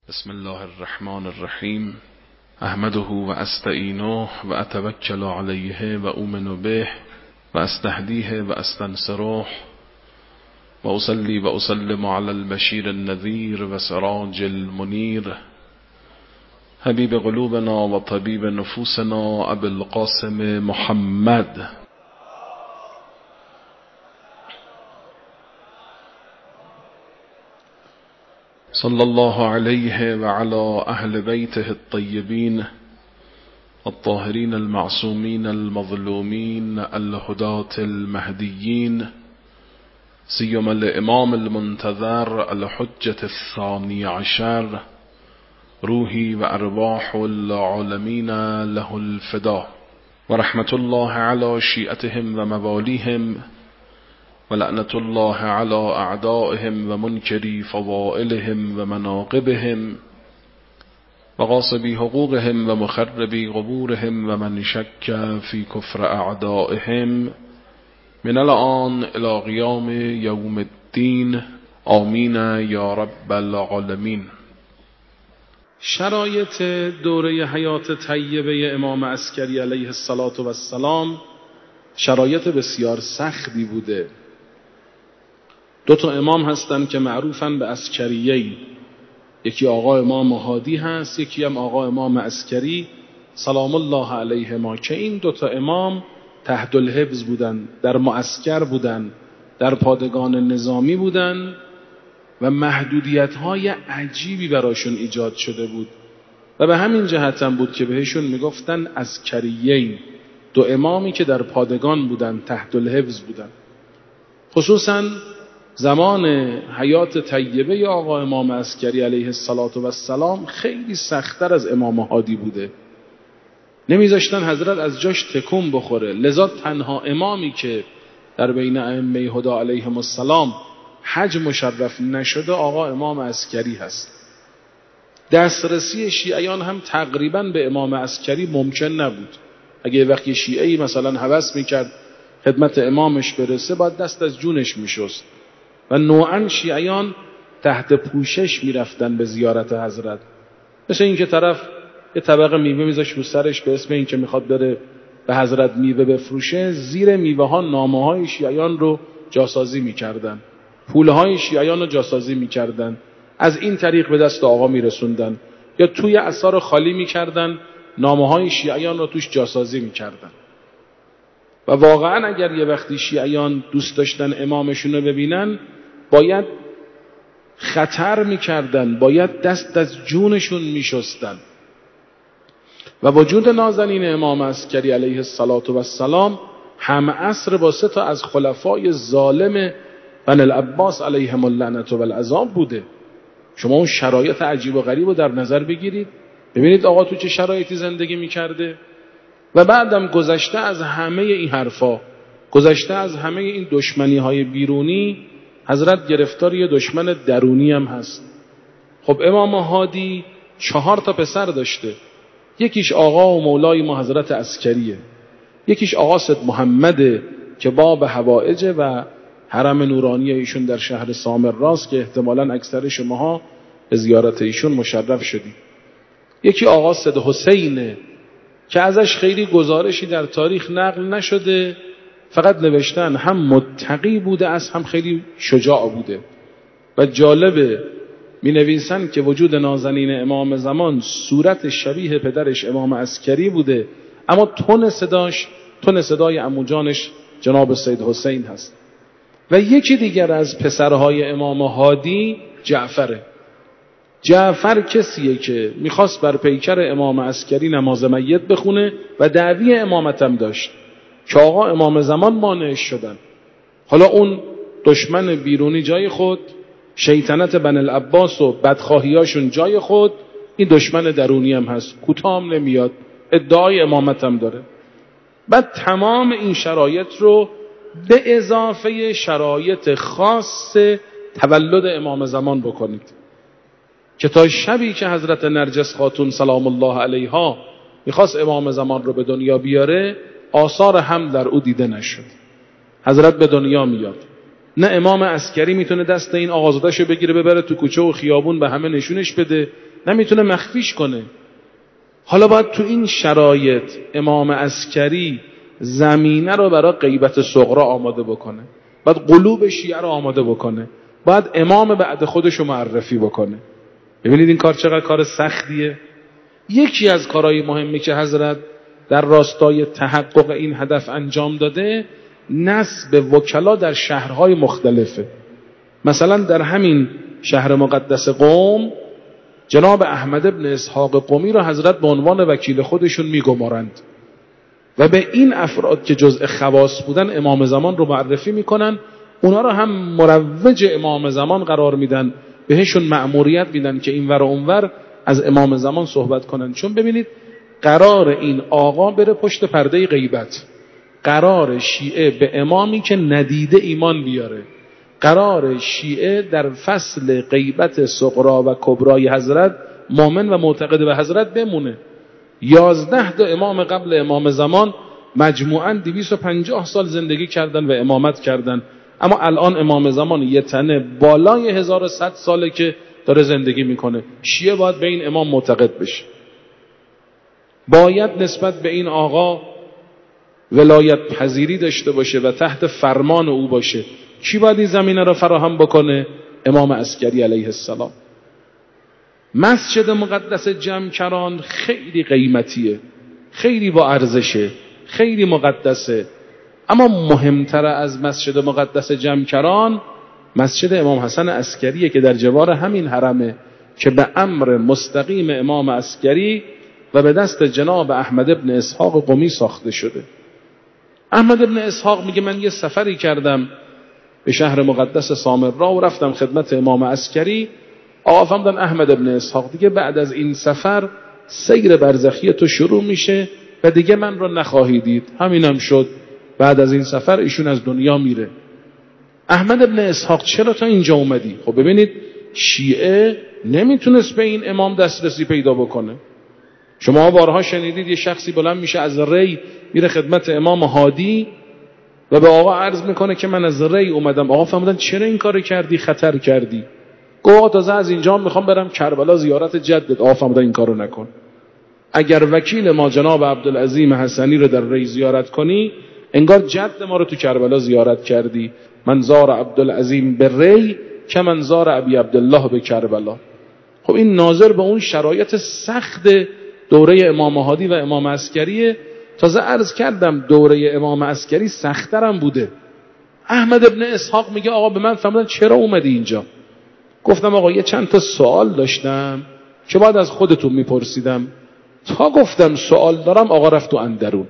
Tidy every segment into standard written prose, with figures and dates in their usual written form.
بسم الله الرحمن الرحیم. احمده و استعینه و اتوکل علیه و اؤمن به و استهدیه و استنصره و اصلی و اسلم علی البشیر النذیر و سراج المنیر حبیب قلوبنا و طبیب نفوسنا ابی القاسم محمد صلی الله علیه و علی اهل بیته الطیبین الطاهرین المعصومین المظلومین الهداة المهدیین سیما الامام المنتظر الحجة الثانی عشر روحی و ارواح العالمین له الفدا و رحمت الله علی شیعتهم و موالیهم و لعنت الله علی اعدائهم و منکری فضائلهم و مناقبهم و غاصبی حقوقهم و مخربی قبورهم و من شک فی کفر اعدائهم من الان الی قیام یوم الدین آمین یا رب العالمین. شرایط دوره حیات طیبه امام عسکری علیه السلام شرایط بسیار سختی بوده. دو تا امام هستن که معروفن به عسکریین، یکی آقا امام هادی هست، یکی هم آقا امام عسکری سلام الله علیهما، که این دو تا امام تحت الحفظ بودن، در معسکر بودن، در پادگان نظامی بودن و محدودیت‌های عجیبی براشون ایجاد شده بود و به همین جهت هم بود که بهشون میگفتن عسکریین، دو امامی که در پادگان بودن، تحت الحفظ بودن. خصوصاً زمان حیات طیبه آقا امام عسکری علیه السلام خیلی سخت‌تر از امام هادی بوده. نمیذاشتن حضرت از جاش تکون بخوره، لذا تنها امامی که در بین ائمه هدا علیهم السلام حج مشرف نشده آقا امام عسکری هست. دسترسی شیعیان هم تقریبا به امام عسکری ممکن نبود. اگه وقتی شیعی مثلا هوس میکرد خدمت امامش برسه باید دست از جونش میشست و نوعا شیعیان تحت پوشش میرفتن به زیارت حضرت. مثل این که طرف یه طبق میوه میذاش رو سرش به اسم این که میخواد بره به حضرت میوه بفروشه، زیر میوه ها نامه های شیعیان رو جاسازی میکردن، پوله های شیعیان رو جاسازی میکردن، از این طریق به دست آقا میرسوندن، یا توی عصا خالی میکردن، نامه های شیعیان رو توش جاسازی میکردن. و واقعا اگر یه وقتی شیعیان دوست داشتن امامشون رو ببینن باید خطر میکردن، باید دست از جونشون میشستن. و وجود نازنین امام عسکری علیه السلام هم عصر با 3 تا از خلفای ظالم بنی العباس علیهم اللعنة والعذاب بوده. شما اون شرایط عجیب و غریب رو در نظر بگیرید، ببینید آقا تو چه شرایطی زندگی میکرده. و بعدم گذشته از همه این حرفا، گذشته از همه این دشمنی های بیرونی، حضرت گرفتار یه دشمن درونی هم هست. خب امام هادی 4 تا پسر داشته، یکیش آقا و مولای ما حضرت عسکریه، یکیش آقا سید محمده که باب حوائج و حرم نورانی ایشون در شهر سامراست که احتمالاً اکثر شماها به زیارت ایشون مشرف شدید، یکی آقا سید حسینه که ازش خیلی گزارشی در تاریخ نقل نشده، فقط نوشتن هم متقی بوده است هم خیلی شجاع بوده. و جالبه می نویسن که وجود نازنین امام زمان صورت شبیه پدرش امام عسکری بوده، اما تون صدای عموجانش جناب سید حسین هست. و یکی دیگر از پسرهای امام هادی جعفر کسیه که میخواست بر پیکر امام عسکری نماز میت بخونه و دعوی امامتم داشت که آقا امام زمان مانعش شدن. حالا اون دشمن بیرونی جای خود، شیطنت بنی العباس و بدخواهیاشون جای خود، این دشمن درونی هم هست، کوتام نمیاد، ادعای امامتم داره. بعد تمام این شرایط رو به اضافه شرایط خاص تولد امام زمان بکنید که تا شبی که حضرت نرجس خاتون سلام الله علیها میخواست امام زمان رو به دنیا بیاره، آثار حمل در او دیده نشد. حضرت به دنیا میاد، نه امام عسکری میتونه دست این آقازاده‌شو بگیره ببره تو کوچه و خیابون به همه نشونش بده، نمیتونه مخفیش کنه. حالا باید تو این شرایط امام عسکری زمینه رو برای غیبت صغرا آماده بکنه، باید قلوب شیعه رو آماده بکنه، باید امام بعد خودش رو معرفی بکنه. ببینید این کار چقدر کار سختیه. یکی از کارهای مهمی که حضرت در راستای تحقق این هدف انجام داده نصب وکلا در شهرهای مختلفه. مثلا در همین شهر مقدس قم جناب احمد ابن اسحاق قمی رو حضرت به عنوان وکیل خودشون میگمارند و به این افراد که جزء خواص بودن امام زمان رو معرفی میکنن، اونا رو هم مروج امام زمان قرار میدن، بهشون مأموریت میدن که اینور و اونور از امام زمان صحبت کنن. چون ببینید قرار این آقا بره پشت پرده غیبت، قرار شیعه به امامی که ندیده ایمان بیاره، قرار شیعه در فصل غیبت صغرا و کبرای حضرت مؤمن و معتقد به حضرت بمونه. 11 تا امام قبل امام زمان مجموعاً 250 سال زندگی کردن و امامت کردن، اما الان امام زمان یه تنه بالای 1100 ساله که داره زندگی میکنه. شیعه باید به این امام معتقد بشه، باید نسبت به این آقا ولایت پذیری داشته باشه و تحت فرمان او باشه. کی باید این زمینه را فراهم بکنه؟ امام عسکری علیه السلام. مسجد مقدس جمکران خیلی قیمتیه، خیلی با ارزشه، خیلی مقدسه، اما مهمتر از مسجد مقدس جمکران مسجد امام حسن عسکریه که در جوار همین حرمه که به امر مستقیم امام عسکری و به دست جناب احمد ابن اسحاق قمی ساخته شده. احمد ابن اسحاق میگه من یه سفری کردم به شهر مقدس سامرا و رفتم خدمت امام عسکری. آقا فرمودن احمد ابن اسحاق دیگه بعد از این سفر سیر برزخی تو شروع میشه و دیگه من رو نخواهی دید. همینم شد، بعد از این سفر ایشون از دنیا میره. احمد ابن اسحاق چرا تا اینجا اومدی؟ خب ببینید شیعه نمیتونست به این امام دسترسی پیدا بکنه. شما بارها شنیدید یه شخصی بلند میشه از ری میره خدمت امام هادی و به آقا عرض میکنه که من از ری اومدم. آقا فرمودن چرا این کارو کردی؟ خطر کردی. گفت آقا تازه از اینجا میخوام برم کربلا زیارت جدت. آقا فرمودن این کارو نکن. اگر وکیل ما جناب عبدالعظیم حسنی رو در ری زیارت کنی انگار جد ما رو تو کربلا زیارت کردی. من زار عبدالعظیم به ری که من زار ابی عبدالله به کربلا. خب این ناظر به اون شرایط سخت دوره امام هادی و امام عسکریه. تازه عرض کردم دوره امام عسکری سخت‌ترم بوده. احمد ابن اسحاق میگه آقا به من فرمودن چرا اومدی اینجا؟ گفتم آقا یه چند تا سوال داشتم که بعد از خودتون میپرسیدم. تا گفتم سوال دارم آقا رفت تو اندرون.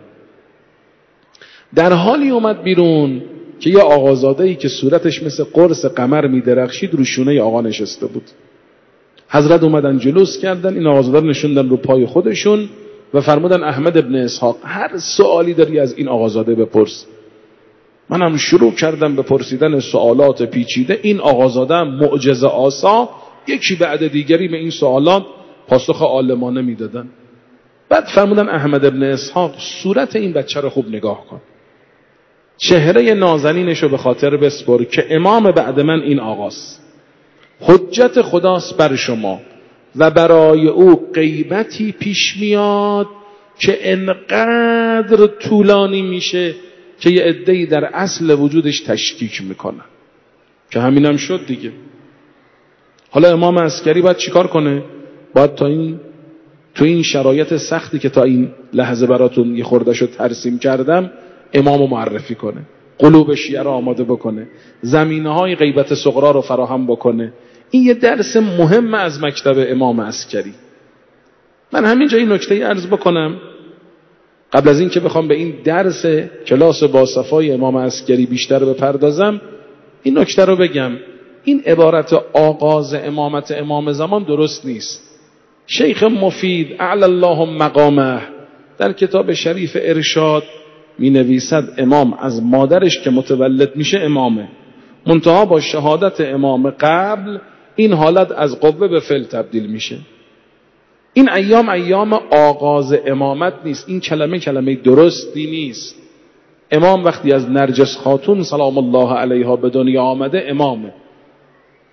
در حالی اومد بیرون که یه آقازاده‌ای که صورتش مثل قرص قمر میدرخشید رو شونه آقا نشسته بود. حضرت اومدن جلوس کردن، این آقازاده رو نشوندن رو پای خودشون و فرمودن احمد ابن اسحاق هر سوالی داری از این آقازاده بپرس. منم شروع کردم به پرسیدن سوالات پیچیده. این آقازاده معجزه آسا یکی بعد دیگری به این سوالات پاسخ عالمانه میدادن. بعد فرمودن احمد ابن اسحاق صورت این بچه رو خوب نگاه کن، چهره نازنینش رو به خاطر بسپر که امام بعد من این آقاست، حجت خداست بر شما و برای او غیبتی پیش میاد که انقدر طولانی میشه که یه عده‌ای در اصل وجودش تشکیک میکنن، که همینم شد دیگه. حالا امام عسکری باید چیکار کنه؟ باید تو این شرایط سختی که تا این لحظه براتون یه خورده‌شو ترسیم کردم امامو معرفی کنه، قلوب شیعه رو آماده بکنه، زمینه‌های غیبت صغرا رو فراهم بکنه. این یه درس مهم از مکتب امام عسکری. من همینجا این نکته عرض بکنم قبل از این که بخوام به این درس کلاس با صفای امام عسکری بیشتر بپردازم. این نکته رو بگم، این عبارت آغاز امامت امام زمان درست نیست. شیخ مفید اعلی الله مقامه در کتاب شریف ارشاد می نویسد امام از مادرش که متولد میشه امامه، منتها با شهادت امام قبل این حالت از قوه به فعل تبدیل میشه. این ایام آغاز امامت نیست. این کلمه درستی نیست. امام وقتی از نرجس خاتون سلام الله علیها به دنیا آمده امامه.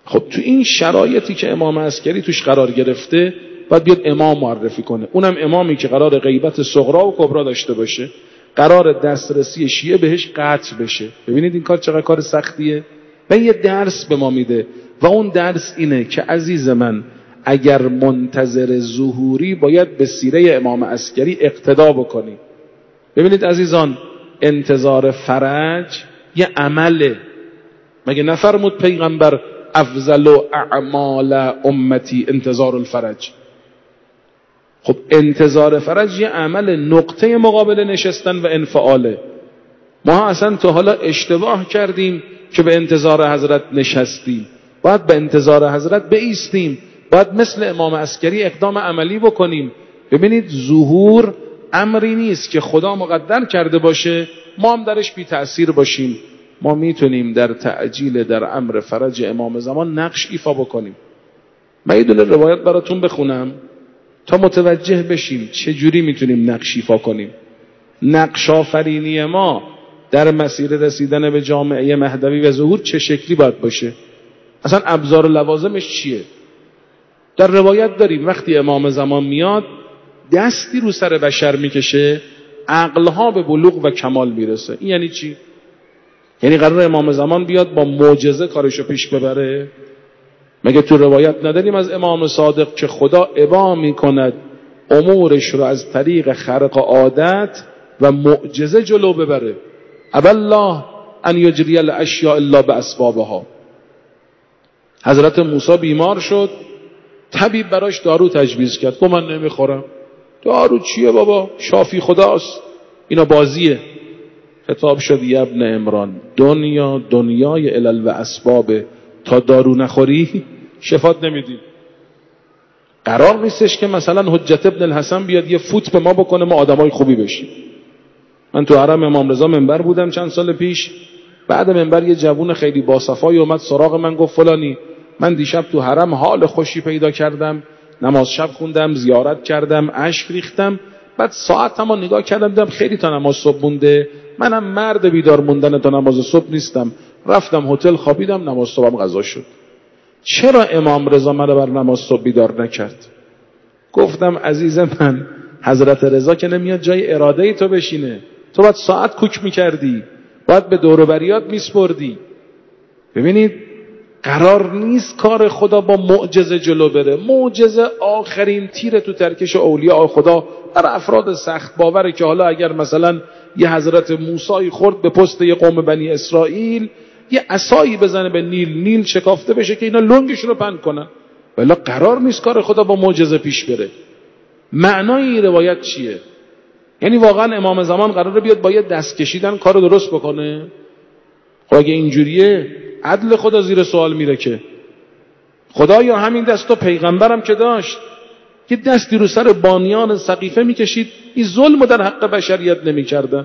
خب تو این شرایطی که امام عسکری توش قرار گرفته باید بیاد امام معرفی کنه، اونم امامی که قرار غیبت صغرا و کبرا داشته باشه، قرار دسترسی شیعه بهش قطع بشه. ببینید این کار چقدر کار سختیه. و یه درس به ما میده و اون درس اینه که عزیز من اگر منتظر ظهوری باید به سیره امام عسکری اقتدا بکنی. ببینید عزیزان، انتظار فرج یه عمله. مگه نفرمود پیغمبر افضل و اعمال امتی انتظار الفرج؟ خب انتظار فرج یه عمل، نقطه مقابل نشستن و انفعاله. ما اصلا تا حالا اشتباه کردیم که به انتظار حضرت نشستیم. باید به انتظار حضرت بایستیم، باید مثل امام عسکری اقدام عملی بکنیم. ببینید ظهور امری نیست که خدا مقدر کرده باشه ما هم درش بی تأثیر باشیم. ما میتونیم در تعجیل در امر فرج امام زمان نقش ایفا بکنیم. من یه دونه روایت براتون بخونم تا متوجه بشیم چه جوری میتونیم نقش ایفا کنیم. نقش آفرینی ما در مسیر رسیدن به جامعه مهدوی و ظهور چه شکلی باید باشه، اصلا ابزار و لوازمش چیه. در روایت داریم وقتی امام زمان میاد دستی رو سر بشر میکشه، عقلها به بلوغ و کمال میرسه. این یعنی چی؟ یعنی قرار امام زمان بیاد با معجزه کارشو پیش ببره؟ مگه تو روایت نداریم از امام صادق که خدا ابا میکند امورش رو از طریق خرق عادت و معجزه جلو ببره؟ ابالله ان یجری الاشیاء الا باسبابها. حضرت موسی بیمار شد، طبیب براش دارو تجویز کرد، گفت من نمیخورم. دارو چیه بابا، شافی خداست، اینا بازیه. خطاب شد یا ابن عمران، دنیای علل و اسبابه، تا دارو نخوری شفات نمیدی. قرار نیستش که مثلا حجت ابن الحسن بیاد یه فوت به ما بکنه ما آدمای خوبی بشیم. من تو حرم امام رضا منبر بودم چند سال پیش، بعد منبر یه جوون خیلی باصفایی اومد سراغ من، گفت فلانی من دیشب تو حرم حال خوشی پیدا کردم، نماز شب خوندم، زیارت کردم، اشک ریختم، بعد ساعتمو نگاه کردم دیدم خیلی تا نماز صبح مونده، منم مرد بیدار موندن تا نماز صبح نیستم، رفتم هتل خوابیدم، نماز صبحم قضا شد. چرا امام رضا منو بر نماز صبح بیدار نکرد؟ گفتم عزیز من، حضرت رضا که نمیاد جای اراده تو بشینه، تو باید ساعت کوک میکردی، باید به دور و بریات میسپردی. ببینید قرار نیست کار خدا با معجزه جلو بره. معجزه آخرین تیر تو ترکش اولیاء خدا در افراد سخت باوره که حالا اگر مثلا یه حضرت موسی خورد به پست یه قوم بنی اسرائیل، یه عصایی بزنه به نیل شکافته بشه که اینا لنگشون رو پهن کنن. ولی قرار نیست کار خدا با معجزه پیش بره. معنای این روایت چیه؟ یعنی واقعا امام زمان قراره بیاد با یه دست کشیدن کارو درست بکنه؟ خب اگه اینجوریه عدل خدا زیر سوال میره که. خدا یا همین دستو پیغمبرم که داشت که دستی رو سر بانیان سقیفه میکشید، این ظلمو در حق بشریت نمیکردن.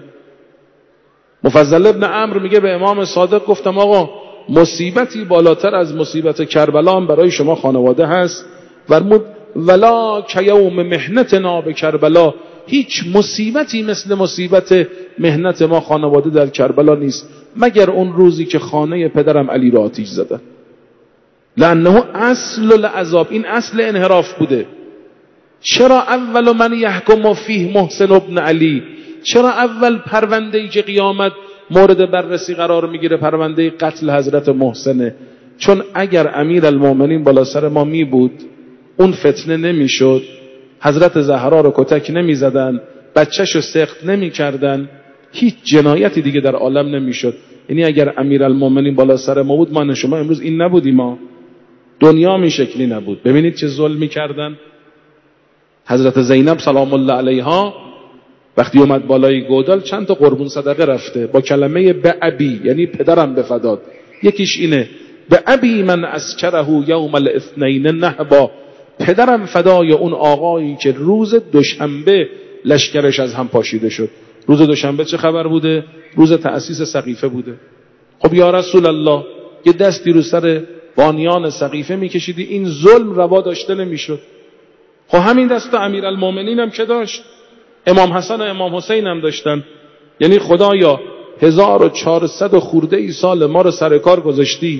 مفضل ابن عمرو میگه به امام صادق گفتم آقا مصیبتی بالاتر از مصیبت کربلا هم برای شما خانواده هست؟ فرمود ولا کیوم محنتنا به کربلا، هیچ مصیبتی مثل مصیبت مهنت ما خانواده در کربلا نیست مگر اون روزی که خانه پدرم علی را آتیش زدن. لانه اصل العذاب، این اصل انحراف بوده. چرا اول من یحکم فیه محسن ابن علی؟ چرا اول پرونده‌ای که قیامت مورد بررسی قرار میگیره پرونده قتل حضرت محسنه؟ چون اگر امیرالمومنین بالا سر ما می بود اون فتنه نمیشد، حضرت زهرا رو کتک نمیزدن، بچه‌شو سخت نمیکردن، هیچ جنایتی دیگه در عالم نمیشد. یعنی اگر امیرالمومنین بالا سر ما بود ما شما امروز این نبودیم، ما دنیا این شکلی نبود. ببینید چه ظلمی کردن. حضرت زینب سلام الله علیها وقتی اومد بالای گودال چند تا قربون صدقه رفته با کلمه به ابی، یعنی پدرم به فداد. یکیش اینه به ابی من اسکره یوم الاثنین نهبا، پدرم فدای اون آقایی که روز دوشنبه لشکرش از هم پاشیده شد. روز دوشنبه چه خبر بوده؟ روز تأسیس سقیفه بوده. خب یا رسول الله یه دستی رو سر بانیان سقیفه میکشیدی این ظلم روا داشته نمیشد. خب همین دست امیرالمومنین هم که داشت، امام حسن و امام حسین هم داشتن. یعنی خدایا 1400 خورده ای سال ما رو سر کار گذاشتی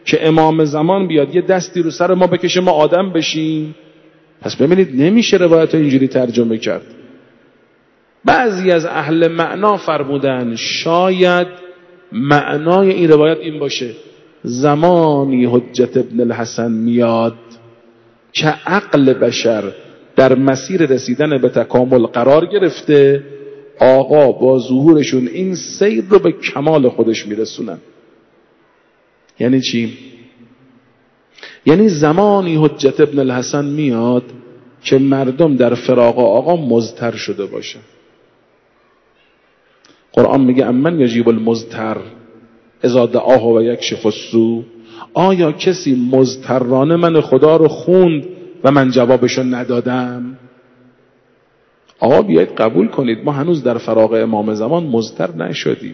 که امام زمان بیاد یه دستی رو سر ما بکشه ما آدم بشیم؟ پس ببینید نمیشه روایت اینجوری ترجمه کرد. بعضی از اهل معنا فرمودن شاید معنای این روایت این باشه زمانی حجت ابن الحسن میاد که عقل بشر در مسیر رسیدن به تکامل قرار گرفته، آقا با ظهورشون این سیر رو به کمال خودش میرسونن. یعنی چی؟ یعنی زمانی حجت ابن الحسن میاد که مردم در فراق آقا مضطر شده باشن. قرآن میگه امن یجیب المضطر اذا دعاه و یکشف السوء. آیا کسی مضطرانه من خدا رو خوند و من جوابشو ندادم؟ آقا بیایید قبول کنید ما هنوز در فراق امام زمان مضطر نشدیم،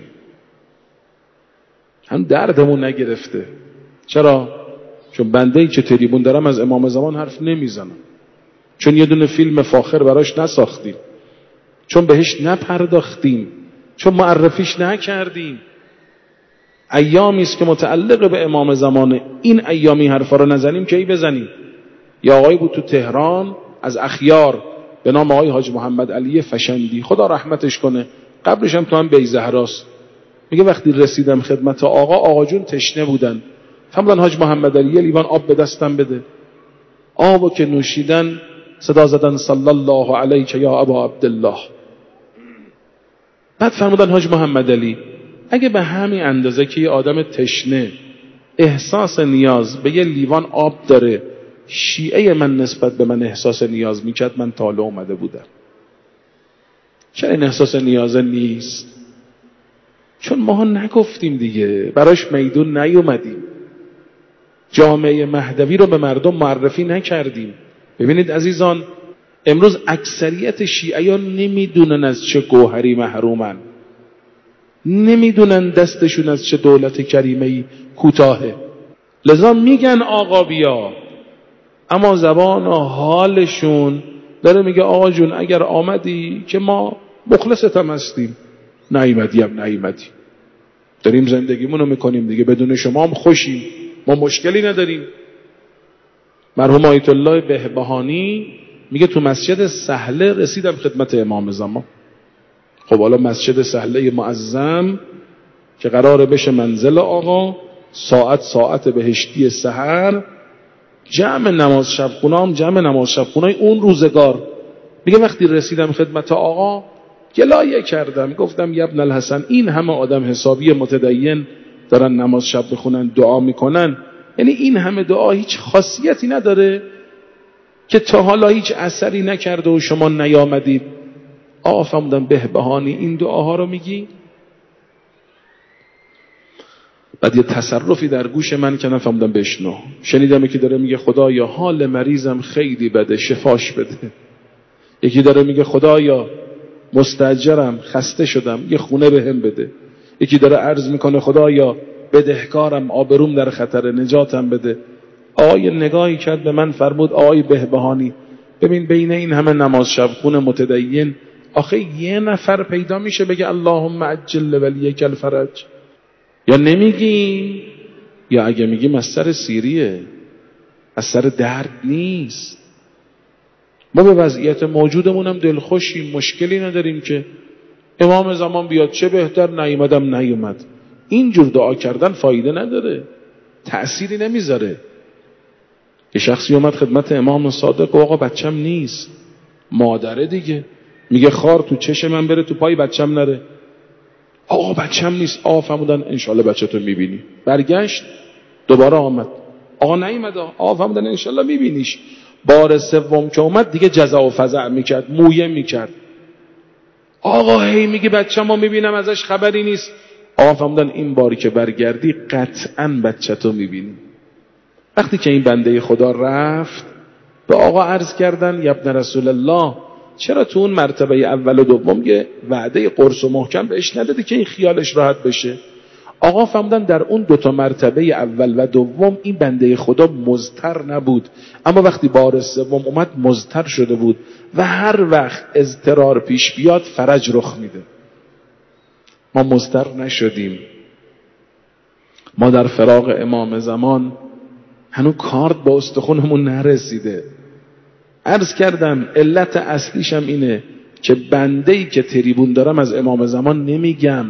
هم دردمون نگرفته. چرا؟ چون بنده‌ای که تریبون دارم از امام زمان حرف نمیزنم، چون یه دونه فیلم فاخر براش نساختیم، چون بهش نپرداختیم، چون معرفیش نکردیم. ایامی است که متعلق به امام زمانه، این ایامی حرفا رو نزنیم که ای بزنیم. یا آقایی بود تو تهران از اخیار به نام آقای حاج محمد علی فشندی، خدا رحمتش کنه، قبلش هم تو هم بیزهراست. میگه وقتی رسیدم خدمت آقا جون تشنه بودن، فرمودن حاج محمد علی یه لیوان آب به دستم بده. آبو که نوشیدن صدا زدن صلی الله علیک یا ابا عبدالله. بعد فرمودن حاج محمد علی اگه به همین اندازه که یه آدم تشنه احساس نیاز به یه لیوان آب داره، شیعه من نسبت به من احساس نیاز میکرد، من تاله اومده بودم. چرا این احساس نیاز نیست؟ چون ما نگفتیم دیگه، براش میدون نیومدیم، جامعه مهدوی رو به مردم معرفی نکردیم. ببینید عزیزان، امروز اکثریت شیعیان نمیدونن از چه گوهری محرومن، نمیدونن دستشون از چه دولت کریمه‌ای کوتاهه، لذا میگن آقا بیا، اما زبان و حالشون داره میگه آقا جون اگر آمدی که ما مخلصتم هستیم، نیومدی هم نیومدی، داریم زندگیمونو میکنیم دیگه، بدون شما هم خوشیم، ما مشکلی نداریم. مرحوم آیت الله بهبهانی میگه تو مسجد سهله رسیدم خدمت امام زمان. خب حالا مسجد سهله معظم که قراره بشه منزل آقا، ساعت بهشتی سحر، جمع نماز شب خونام، جمع نماز شب خونای اون روزگار. میگه وقتی رسیدم خدمت آقا گلایه کردم، گفتم یا ابن الحسن این همه آدم حسابی متدین دارن نماز شب بخونن دعا میکنن، یعنی این همه دعا هیچ خاصیتی نداره که تا حالا هیچ اثری نکرده و شما نیامدید؟ آقا فرمودن بهبهانی این دعاها رو میگی؟ بعد یه تصرفی در گوش من کردن، فرمودن بشنو. شنیدم یکی داره میگه خدایا حال مریضم خیلی بده شفاش بده. یکی داره میگه خدایا مستاجرم خسته شدم یه خونه بهم بده. یکی داره عرض میکنه خدایا بدهکارم آبروم در خطر نجاتم بده. آقای نگاهی کرد به من فرمود آقای بهبهانی ببین بین این همه نماز شب خون متدین آخه یه نفر پیدا میشه بگه اللهم عجل ولیک الفرج؟ یا نمیگی؟ یا اگه میگیم از سر سیریه، از سر درد نیست. ما به وضعیت موجودمون هم دلخوشیم، مشکلی نداریم که امام زمان بیاد چه بهتر، نیومدم نیومد. اینجور دعا کردن فایده نداره، تأثیری نمیذاره. یه شخصی اومد خدمت امام صادق و آقا بچم نیست. مادره دیگه، میگه خار تو چش من بره تو پای بچم نره. آقا بچم نیست. آقا فرمودن انشالله بچه تو میبینی. برگشت دوباره آمد، آقا نیومد. آقا فرمودن انشالله میبینیش. بار سوم که اومد دیگه جزع و فزع میکرد، مویه میکرد. آقا هی میگه بچم رو میبینم ازش خبری نیست. آقا فرمودن این باری که برگردی قطعاً بچه تو میبینی. وقتی که این بنده خدا رفت به آقا عرض کردن یا ابن رسول الله چرا تو اون مرتبه اول و دوم یه وعده قرص و محکم بهش ندادی که این خیالش راحت بشه؟ آقا فرمودن در اون دوتا مرتبه اول و دوم این بنده خدا مضطر نبود، اما وقتی بار سوم اومد مضطر شده بود و هر وقت اضطرار پیش بیاد فرج رخ میده. ما مضطر نشدیم. ما در فراق امام زمان هنوز کارت با استخونمون نرسیده. عرض کردم علت اصلیشم اینه که بنده‌ای که تریبون دارم از امام زمان نمیگم.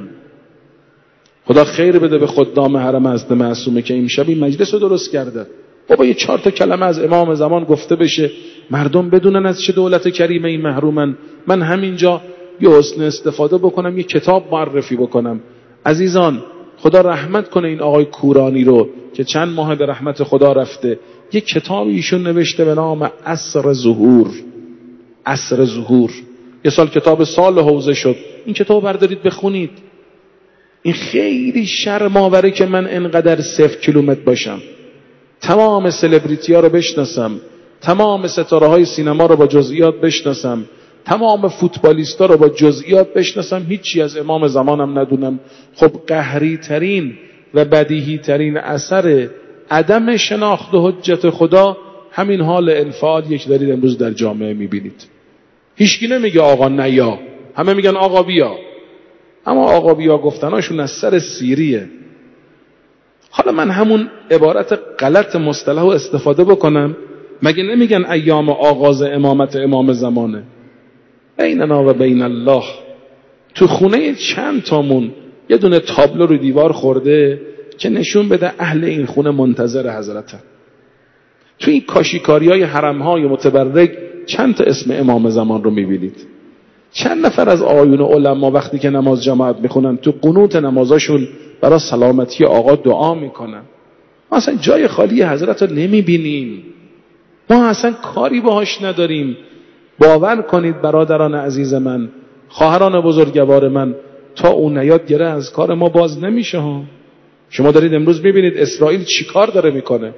خدا خیر بده به خدام حرم حضرت معصومه که امشب این مجلس رو درست کرده. بابا یه 4 کلمه از امام زمان گفته بشه، مردم بدونن از چه دولت کریمه این محرومن. من همینجا یه حسن استفاده بکنم، یه کتاب معرفی بکنم. عزیزان خدا رحمت کنه این آقای کورانی رو که چند ماه به رحمت خدا رفته. یه کتابی ایشون نوشته به نام عصر ظهور. عصر ظهور. یه سال کتاب سال حوزه شد. این کتاب بردارید بخونید. این خیلی شرم آوره که من انقدر 0 کیلومتر باشم، تمام سلبریتی ها رو بشناسم، تمام ستاره های سینما رو با جزئیات بشناسم، تمام فوتبالیست ها رو با جزئیات بشناسم، هیچی از امام زمانم ندونم. خب قهری ترین و بدیهی ترین اثر عدم شناخت حجت خدا همین حال انفعالیه که دارید امروز در جامعه میبینید. هیچکی نمیگه آقا نیا، همه میگن آقا بیا. اما آقا بیا گفتناشون از سر سیریه. حالا من همون عبارت غلط مصطلح رو استفاده بکنم، مگه نمیگن ایام آغاز امامت امام زمانه؟ بیننا و بین الله. تو خونه چند تامون یه دونه تابلو رو دیوار خورده که نشون بده اهل این خونه منتظر حضرته. تو این کاشیکاریای حرمهای متبرک چند تا اسم امام زمان رو میبینید؟ چند نفر از آقایون علما وقتی که نماز جماعت میخونن تو قنوت نمازاشون برای سلامتی آقا دعا میکنن؟ ما اصلا جای خالی حضرت رو نمیبینیم، ما اصلا کاری باهاش نداریم. باور کنید برادران عزیز من، خواهران بزرگوار من، تا اون نیاد گره از کار ما باز نمیشه ها. شما دارید امروز میبینید اسرائیل چی کار داره میکنه.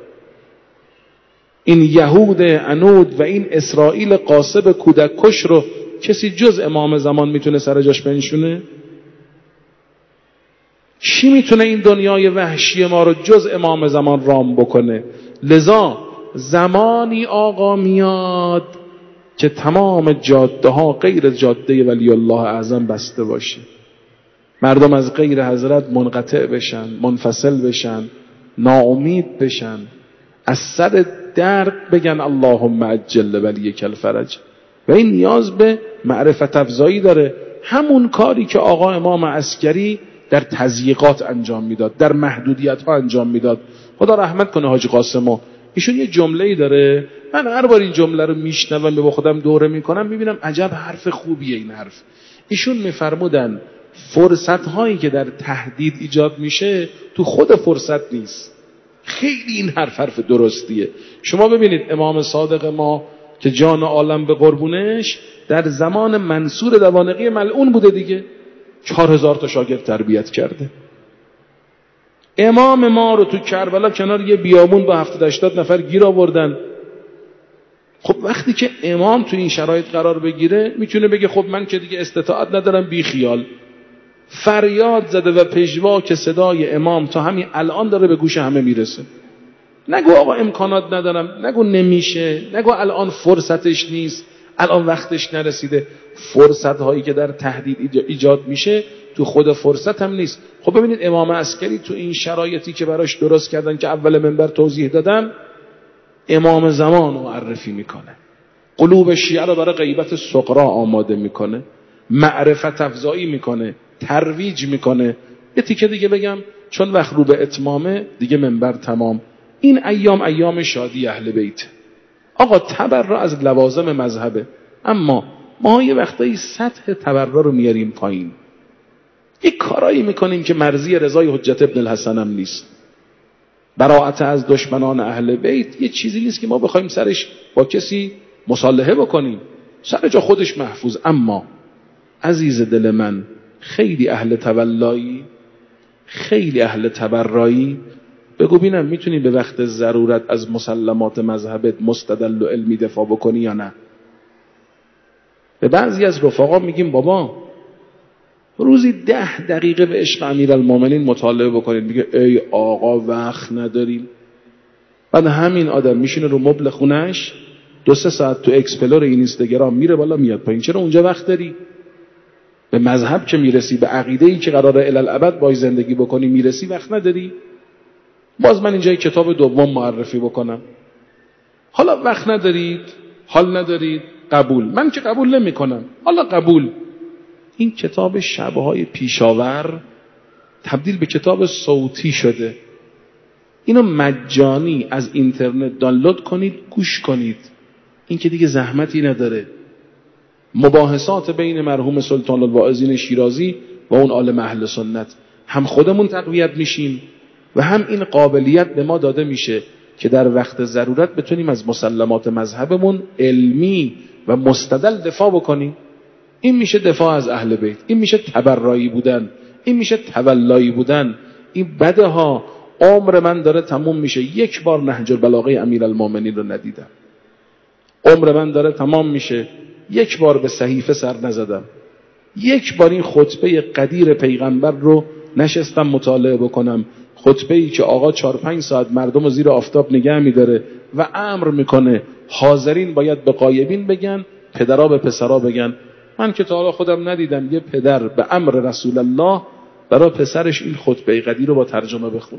این یهود عنود و این اسرائیل قاصب کودک کش رو کسی جز امام زمان میتونه سر جاش بنشونه؟ چی میتونه این دنیای وحشی ما رو جز امام زمان رام بکنه؟ لذا زمانی آقا میاد که تمام جاده ها غیر جاده ولی الله اعظم بسته باشه، مردم از غیر حضرت منقطع بشن، منفصل بشن، ناامید بشن، از سر درد بگن اللهم عجل ولیک الفرج. و این نیاز به معرفت افزایی داره. همون کاری که آقا امام عسکری در تضییقات انجام میداد، در محدودیت ها انجام میداد. خدا رحمت کنه حاج قاسمو، ایشون یه جمله‌ای داره، من هر بار این جمله رو میشنوم به خودم دوره میکنم میبینم عجب حرف خوبیه این حرف. ایشون میفرمودن فرصت هایی که در تهدید ایجاد میشه تو خود فرصت نیست. خیلی این حرف درستیه. شما ببینید امام صادق ما که جان عالم به قربونش در زمان منصور دوانقی ملعون بوده دیگه، 4000 تا شاگرد تربیت کرده. امام ما رو تو کربلا کنار یه بیابون با 70-80 نفر گیر آوردن. خب وقتی که امام تو این شرایط قرار بگیره میتونه بگه خب من که دیگه استطاعت ندارم، بی خیال. فریاد زده و پژوا که صدای امام تا همین الان داره به گوش همه میرسه. نگو آقا امکانات ندارم، نگو نمیشه، نگو الان فرصتش نیست، الان وقتش نرسیده. فرصت هایی که در تهدید ایجاد میشه تو خود فرصت هم نیست. خب ببینید امام عسکری تو این شرایطی که براش درست کردن که اول منبر توضیح دادم، امام زمان رو معرفی میکنه، قلوب شیعه رو برای غیبت صغرا آماده میکنه، معرفت افزایی میکنه، ترویج میکنه. یه تیکه دیگه بگم چون وقت رو به اتمامه دیگه منبر تمام. این ایام شادی اهل بیت. آقا تبرع از لوازم مذهبه، اما ما یه وقتایی سطح تبرع رو میاریم پایین، یک کارایی میکنیم که مرضی رضای حجت ابن الحسن هم نیست. براءت از دشمنان اهل بیت یه چیزی نیست که ما بخوایم سرش با کسی مصالحه بکنیم، سر جا خودش محفوظ. اما عزیز دل من، خیلی اهل تولایی، خیلی اهل تبرایی، بگو بینم میتونی به وقت ضرورت از مسلمات مذهبت مستدل و علمی دفاع بکنی یا نه؟ به بعضی از رفقا میگیم بابا روزی 10 دقیقه به عشق امیرالمومنین مطالعه بکنید. میگه ای آقا وقت نداریم. بعد همین آدم میشینه رو مبل خونش 2-3 ساعت تو اکسپلور این اینستاگرام میره بالا میاد پایین. چرا اونجا وقت داری؟ به مذهب که میرسی، به عقیده‌ای که قراره الالابد باش زندگی بکنی میرسی، وقت نداری؟ باز من اینجا کتاب دوم معرفی بکنم. حالا وقت ندارید، حال ندارید، قبول. من که قبول نمی کنم. حالا قبول. این کتاب شبهای پیشاور تبدیل به کتاب صوتی شده. اینو مجانی از اینترنت دانلود کنید، گوش کنید. این که دیگه زحمتی نداره. مباحثات بین مرحوم سلطان الواعظین شیرازی و اون عالم اهل سنت، هم خودمون تقویت میشیم و هم این قابلیت به ما داده میشه که در وقت ضرورت بتونیم از مسلمات مذهبمون علمی و مستدل دفاع بکنیم. این میشه دفاع از اهل بیت، این میشه تبرایی بودن، این میشه تولایی بودن. این بده ها. عمر من داره تموم میشه، یک بار نهج البلاغه امیرالمومنین رو ندیدم. عمر من داره تمام میشه، یک بار به صحیفه سر نزدم، یک بار این خطبه قدیر پیغمبر رو نشستم مطالعه بکنم. خطبه‌ای که آقا 4-5 ساعت مردم رو زیر آفتاب نگه میداره و امر میکنه حاضرین باید به غایبین بگن، پدرها به پسرها بگن. من که تا حالا خودم ندیدم یه پدر به امر رسول الله برای پسرش این خطبه قدیر رو با ترجمه بخونه.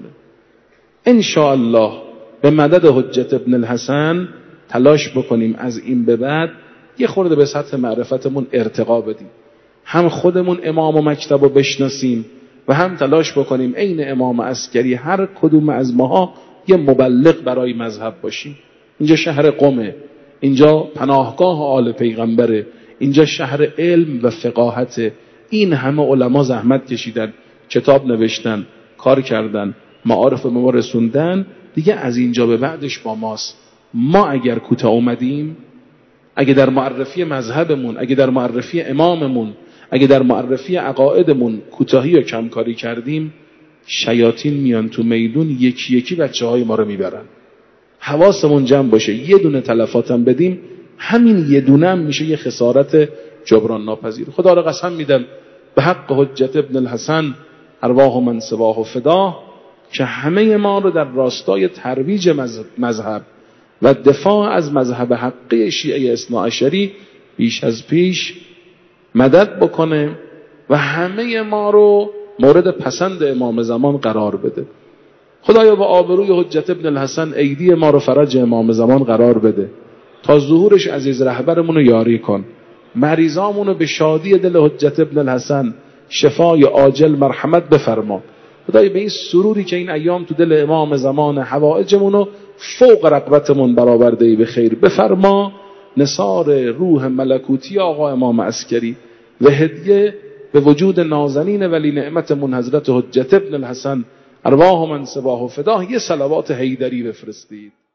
ان شاء الله به مدد حجت ابن الحسن تلاش بکنیم از این به بعد یه خورده به سطح معرفتمون ارتقا بدیم، هم خودمون امام و مکتب رو بشناسیم و هم تلاش بکنیم عین امام عسکری هر کدوم از ماها یه مبلغ برای مذهب باشیم. اینجا شهر قمه، اینجا پناهگاه آل پیغمبره، اینجا شهر علم و فقاهته. این همه علما زحمت کشیدن، کتاب نوشتن، کار کردن، معارف به ما رسوندن. دیگه از اینجا به بعدش با ماست. ما اگر کوتاه اومدیم، اگه در معرفی مذهبمون، اگه در معرفی اماممون، اگه در معرفی عقایدمون کوتاهی و کمکاری کردیم، شیاطین میان تو میدون یکی یکی بچه‌های ما رو میبرن. حواسمون جمع باشه، یه دونه تلفاتم بدیم، همین یه دونه هم میشه یه خسارت جبران ناپذیر. خدا را قسم میدم به حق حجت ابن الحسن ارواح من سواه و فدا که همه ما رو در راستای ترویج مذهب و دفاع از مذهب حقی شیعه اثناعشری بیش از پیش مدد بکنه و همه ما رو مورد پسند امام زمان قرار بده. خدایا با آبروی حجت ابن الحسن ایدی ما رو فرج امام زمان قرار بده. تا ظهورش عزیز رهبرمون رو یاری کن. مریضامون رو به شادی دل حجت ابن الحسن شفای عاجل مرحمت بفرما. خدایا به این سروری که این ایام تو دل امام زمان حوائجمون رو فوق رغبتمون برآورده به خیر بفرما. نثار روح ملکوتی آقا امام عسکری و هدیه به وجود نازنین ولی نعمتمون حضرت حجت ابن الحسن ارواح من سباه و فداه یه صلوات حیدری بفرستید.